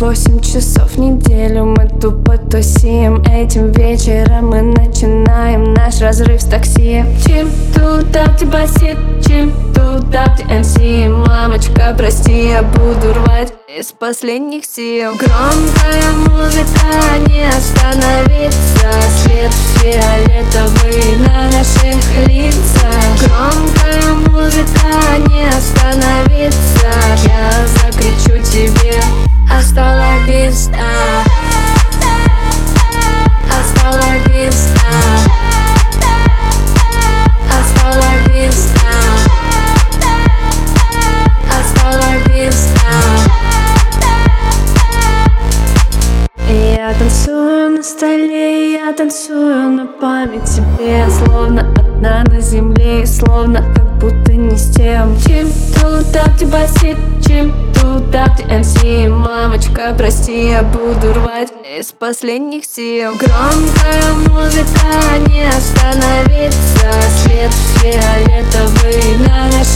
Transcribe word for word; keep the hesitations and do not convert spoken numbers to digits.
восемь часов в неделю мы тупо тусим. Этим вечером мы начинаем наш разрыв с такси. Чим туда, где басит, чим туда, где эм си. Мамочка, прости, я буду рвать из последних сил. Громкая музыка, не остановится. Свет фиолетовый на наших лицах. Громкая музыка, не остановится. Я закричу тебе: hasta la vista, hasta la vista, hasta la vista, hasta la vista. Я танцую на столе, я танцую на память тебе. Словно одна на земле, словно как будто не с тем. Чим туда, где басит, чим туда, где эм си. Мамочка, прости, я буду рвать из последних сил. Громкая музыка, не остановится. Свет фиолетовый на наших